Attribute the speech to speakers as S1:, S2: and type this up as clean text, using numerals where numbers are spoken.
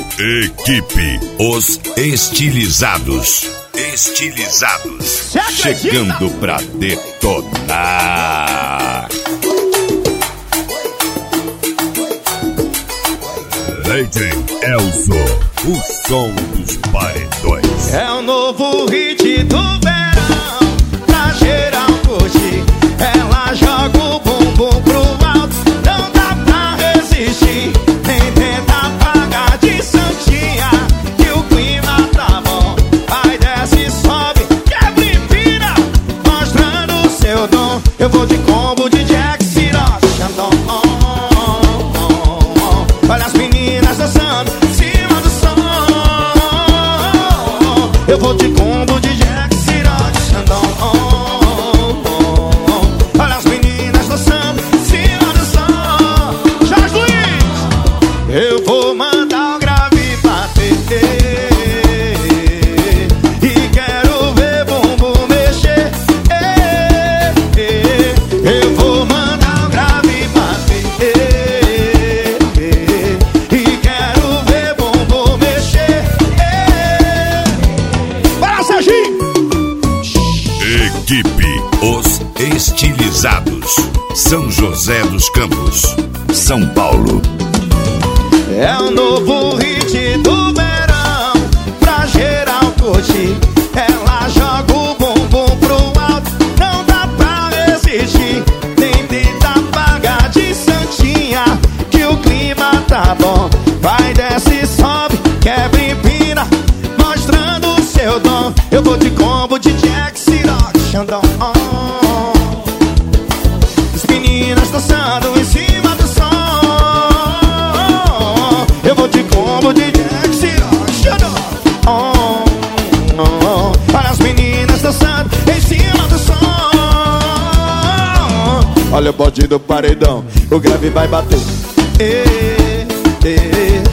S1: Equipe Os Estilizados. Chegando pra detonar. DJ Elzo, o som dos paredões.
S2: É o novo hit do verão, pra geral curtir. Ela joga o bumbum pro alto, não dá pra resistir. Nem tenta apagar de santinha, que o clima tá bom. Vai, desce e sobe, quebra e vira, mostrando o seu dom. Eu vou de combo de Jack Ciroc, Xandão. Olha as meninas dançando em cima do som. Eu vou de combo de Jack Ciroc, Xandão. Olha as meninas dançando em cima do som. Jorge Luiz, eu vou mandar o grave bater. E quero ver bumbum mexer. Eu vou mandar o grave bater. E quero ver bumbum mexer. Para, Serginho!
S1: Equipe Os Estilizados. São José dos Campos, São Paulo.
S2: É o novo hit do verão, pra geral curtir. Ela joga o bumbum pro alto, não dá pra resistir. Nem tenta apagar de santinha, que o clima tá bom. Vai, desce e sobe, quebra e empina, mostrando o seu dom. Eu vou de combo de Jack Ciroc, Xandão. As meninas dançando em cima do som. Eu vou de combo de Jack Ciroc, Xandão. Olha as meninas dançando em cima do som. Olha o bode do paredão, o grave vai bater.